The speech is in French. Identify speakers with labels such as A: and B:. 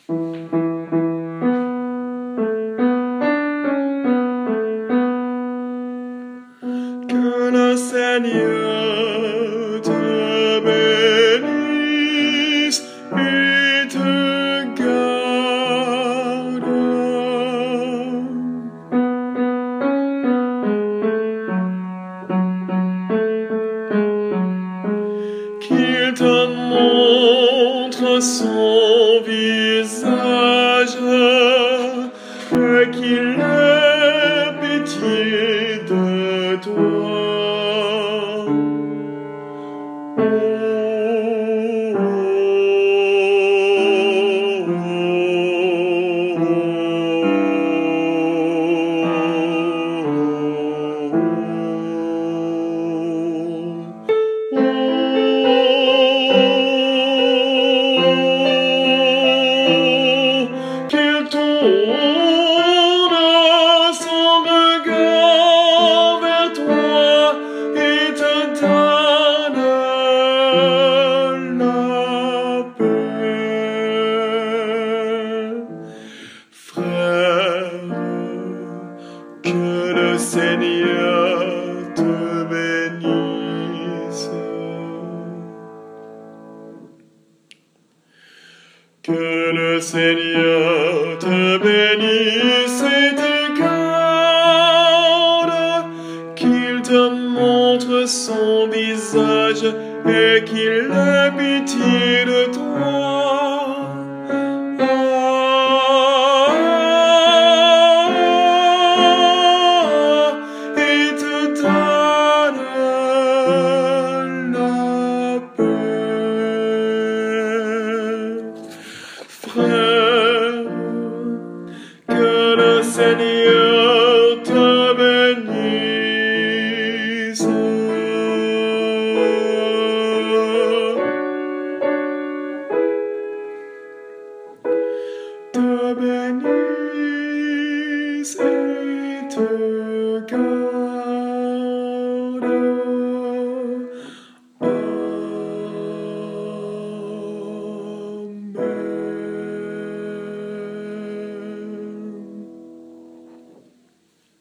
A: Que le Seigneur te bénisse et te garde. Qu'il te montre son visage et qu'il ait pitié de toi. Qu'il tourne son regard vers toi et te donne la paix. Frère, que le Seigneur te bénisse. Que le Seigneur te bénisse et te garde, qu'il te montre son visage et qu'il ait pitié de toi. Et te donne la paix. Frère, que le Seigneur te bénisse. Te bénisse.